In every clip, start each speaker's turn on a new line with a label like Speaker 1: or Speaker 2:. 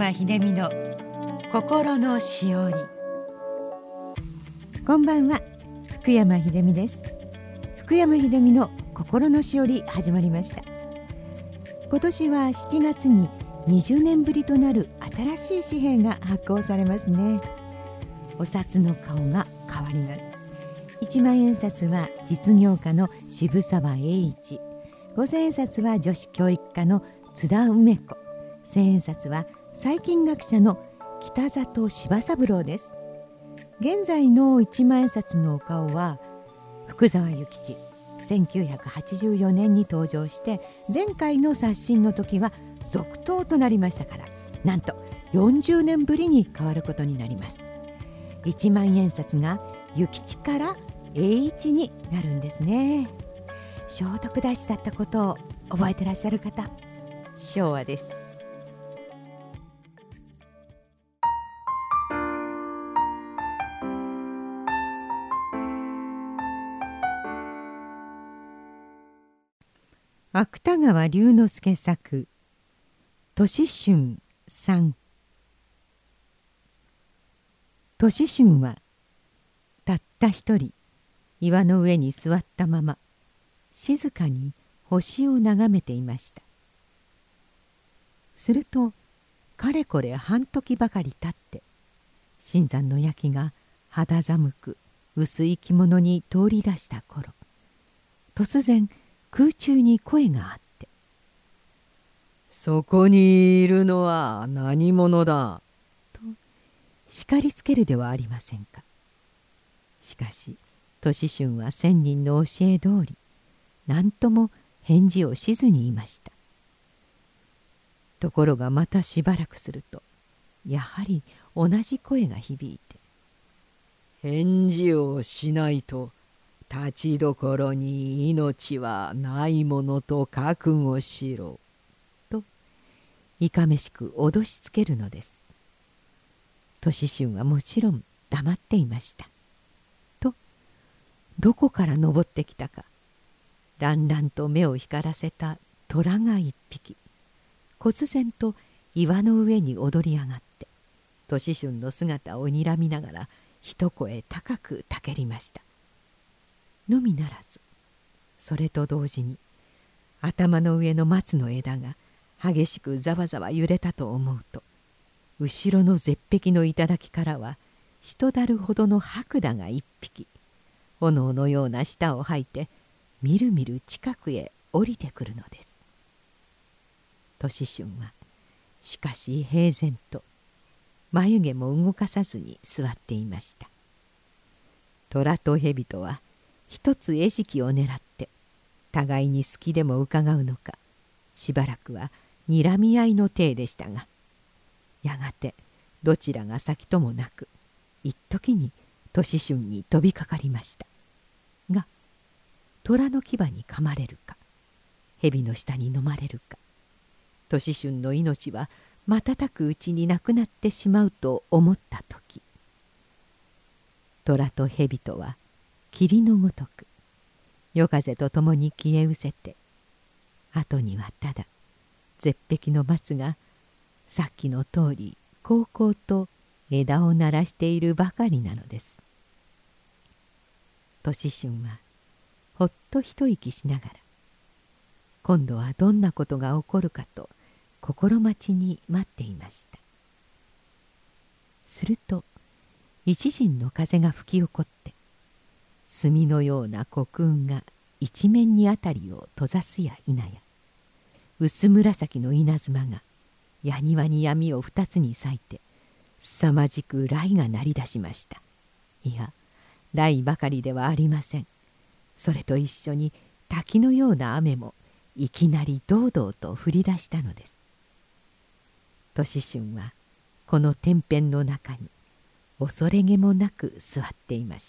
Speaker 1: 山秀美の心のしおり。こんばんは、福山秀美です。福山秀美の心のしおり始まりました。今年は7月に20年ぶりとなる新しい紙幣が発行されますね。お札の顔が変わります。1万円札は実業家の渋沢栄一、5000円札は女子教育家の津田梅子、1000円札は細菌学者の北里柴三郎です。現在の1万円札のお顔は福沢諭吉、1984年に登場して、前回の刷新の時は続投となりましたから、なんと40年ぶりに変わることになります。1万円札が諭吉から栄一になるんですね。聖徳太子だったことを覚えてらっしゃる方、昭和です。芥川龍之介作年春3。年春はたった一人岩の上に座ったまま静かに星を眺めていました。するとかれこれ半時ばかり経って、新山の焼きが肌寒く薄い着物に通り出した頃、突然空中に声があって「
Speaker 2: そこにいるのは何者だ」
Speaker 1: と叱りつけるではありませんか。しかし年春は仙人の教え通り何とも返事をしずにいました。ところがまたしばらくすると、やはり同じ声が響いて
Speaker 2: 「返事をしないと立ちどころに命はないものと覚悟しろ」
Speaker 1: といかめしく脅しつけるのです。年春はもちろん黙っていました。とどこから登ってきたか、らんらんと目を光らせた虎が一匹、忽然と岩の上に踊り上がって、年春の姿をにらみながら一声高くたけりました。のみならず、それと同時に頭の上の松の枝が激しくざわざわ揺れたと思うと、後ろの絶壁の頂からは一だるほどの白蛇が一匹、炎のような舌を吐いてみるみる近くへ降りてくるのです。年春はしかし平然と眉毛も動かさずに座っていました。虎と蛇とは一つ餌食を狙って互いに隙でも伺うのか、しばらくはにらみ合いの体でしたが、やがてどちらが先ともなく一時に年春に飛びかかりました。が虎の牙に噛まれるか、蛇の下に飲まれるか、年春の命は瞬くうちになくなってしまうと思った時、虎と蛇とは霧のごとく夜風とともに消え失せて、後にはただ絶壁の松がさっきの通りこうこうと枝を鳴らしているばかりなのです。年春はほっと一息しながら、今度はどんなことが起こるかと心待ちに待っていました。すると一陣の風が吹き起こって、墨のような黒雲が一面にあたりを閉ざすや否や、薄紫の稲妻が矢庭に闇を二つに裂いて、すさまじく雷が鳴り出しました。いや、雷ばかりではありません。それと一緒に滝のような雨もいきなり堂々と降り出したのです。年春はこの天変の中に恐れげもなく座っていました。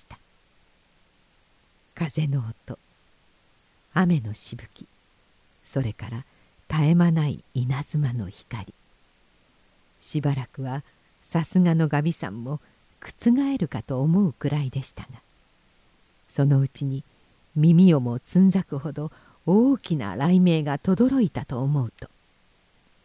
Speaker 1: 風の音、雨のしぶき、それから絶え間ない稲妻の光。しばらくはさすがのガビさんも覆るかと思うくらいでしたが、そのうちに耳をもつんざくほど大きな雷鳴が轟いたと思うと、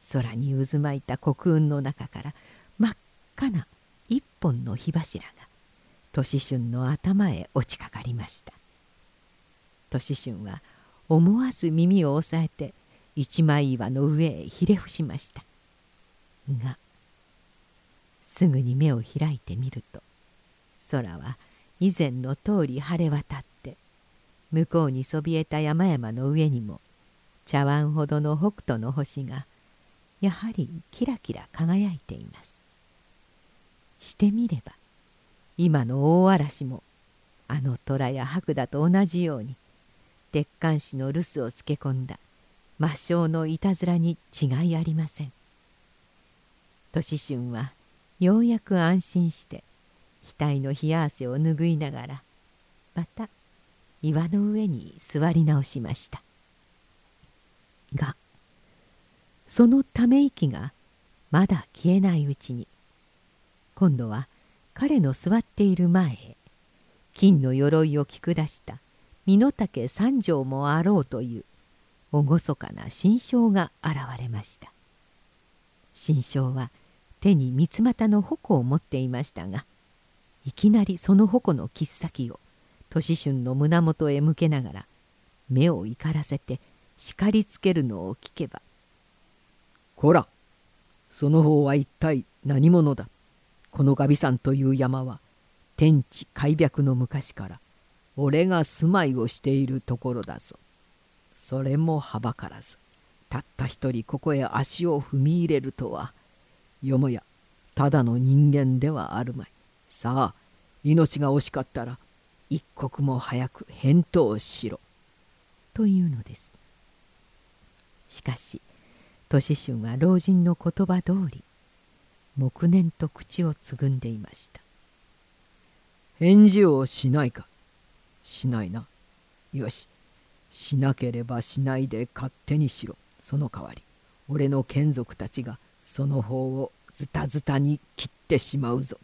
Speaker 1: 空に渦巻いた黒雲の中から真っ赤な一本の火柱が年春の頭へ落ちかかりました。年春は思わず耳を押さえて一枚岩の上へひれ伏しました。がすぐに目を開いてみると、空は以前の通り晴れ渡って、向こうにそびえた山々の上にも茶碗ほどの北斗の星がやはりキラキラ輝いています。してみれば今の大嵐もあの虎や白蛇と同じように鉄管師の留守をつけ込んだ魔性のいたずらに違いありません。年春はようやく安心して額の冷や汗を拭いながらまた岩の上に座り直しました。がそのため息がまだ消えないうちに、今度は彼の座っている前へ金の鎧を着下した身の丈3丈もあろうという厳かな神将が現れました。神将は手に三つ股の矛を持っていましたが、いきなりその矛の切っ先を年春の胸元へ向けながら目を怒らせて叱りつけるのを聞けば、
Speaker 2: こら、その方は一体何者だ。このガビ山という山は天地開闢の昔から俺が住まいをしているところだぞ。それもはばからずたった一人ここへ足を踏み入れるとは、よもやただの人間ではあるまい。さあ、命が惜しかったら一刻も早く返答しろ。
Speaker 1: というのです。しかし年春は老人の言葉通り黙念と口をつぐんでいました。
Speaker 2: 返事をしないか。しないな。よし、しなければしないで勝手にしろ。その代わり俺の眷属たちがその方をズタズタに切ってしまうぞ。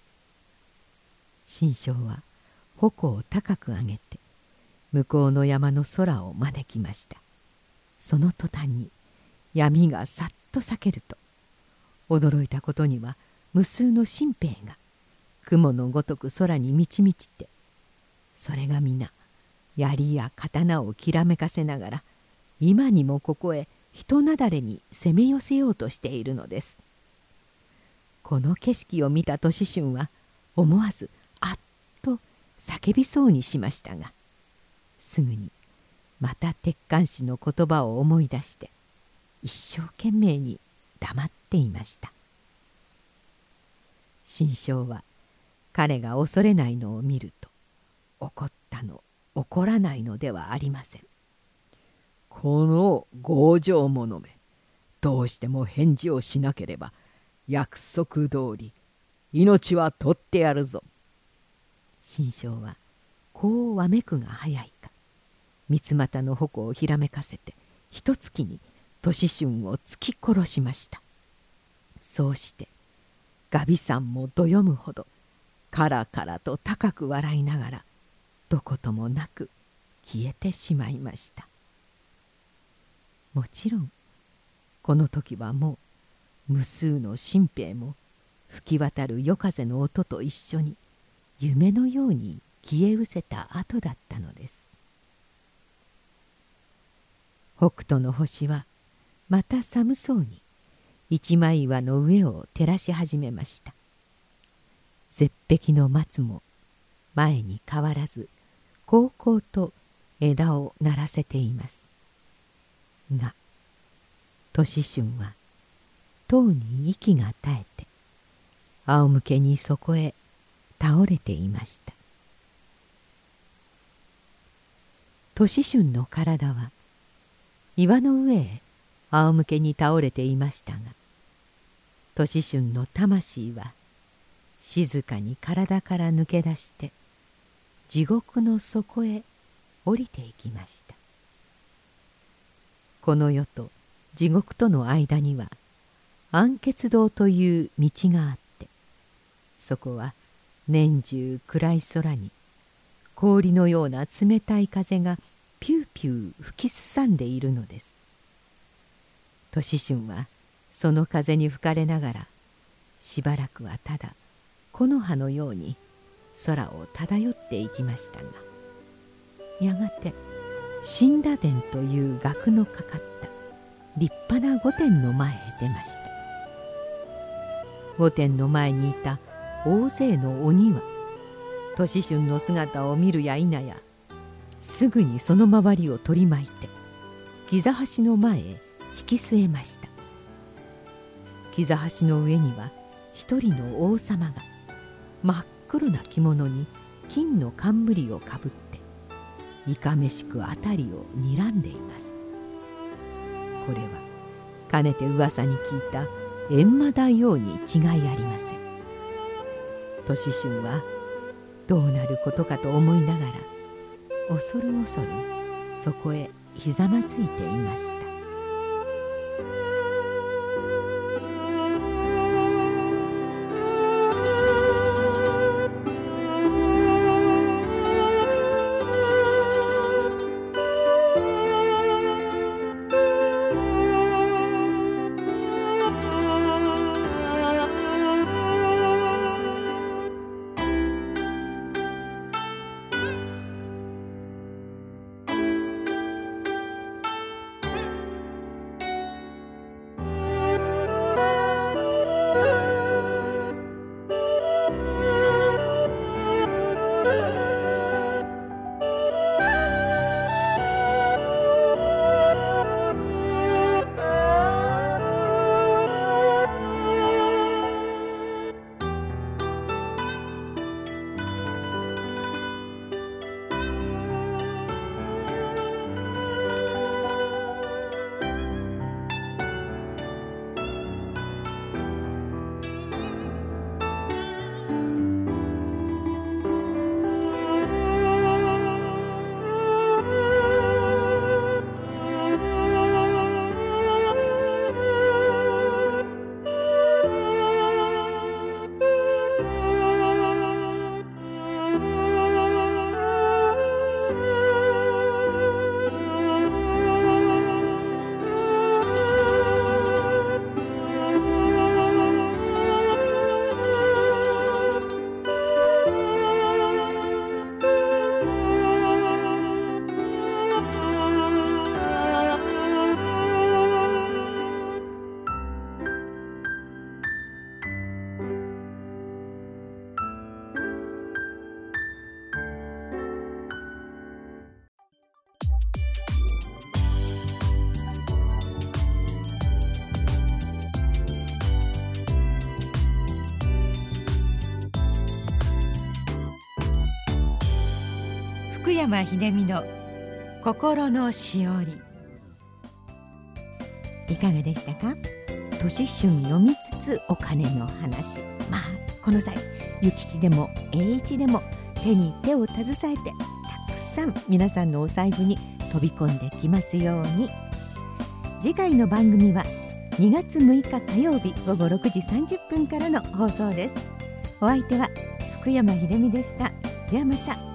Speaker 1: 神将は矛を高く上げて向こうの山の空を招きました。その途端に闇がさっと裂けると、驚いたことには無数の新兵が雲のごとく空に満ち満ちて、それが皆槍や刀をきらめかせながら今にもここへ人なだれに攻め寄せようとしているのです。この景色を見た年春は思わずあっと叫びそうにしましたが、すぐにまた鉄管師の言葉を思い出して一生懸命に黙っていました。神将は彼が恐れないのを見ると怒ったの怒らないのではありません。
Speaker 2: この強情者め、どうしても返事をしなければ約束通り命は取ってやるぞ。
Speaker 1: 神将はこうわめくが早いか、三つ股の矛をひらめかせて一突きに年春を突き殺しました。そうしてガビさんもどよむほどカラカラと高く笑いながらどこともなく消えてしまいました。もちろんこの時はもう無数の新兵も吹き渡る夜風の音と一緒に夢のように消え失せた後だったのです。北斗の星はまた寒そうに一枚岩の上を照らし始めました。絶壁の松も前に変わらずこうこうと枝を鳴らせています。が年春はとうに息が絶えて仰向けにそこへ倒れていました。年春の体は岩の上へ仰向けに倒れていましたが、年春の魂は静かに体から抜け出して地獄の底へ降りていきました。この世と地獄との間には安穴道という道があって、そこは年中暗い空に氷のような冷たい風がピューピュー吹きすさんでいるのです。年春はその風に吹かれながらしばらくはただ木の葉のように空を漂っていきましたが、やがて神羅殿という額のかかった立派な御殿の前へ出ました。御殿の前にいた大勢の鬼は年春の姿を見るや否や、すぐにその周りを取り巻いて木座橋の前へ引き据えました。木座橋の上には一人の王様が真っ黒な着物に金の冠をかぶっていかめしく辺りを睨んでいます。これはかねて噂に聞いた閻魔大王に違いありません。年春はどうなることかと思いながら恐る恐るそこへひざまずいていました。福山秀美の心のしおり、いかがでしたか？年春読みつつお金の話。まあこの際諭吉でも栄一でも手に手を携えてたくさん皆さんのお財布に飛び込んできますように。次回の番組は2月6日火曜日午後6時30分からの放送です。お相手は福山秀美でした。ではまた。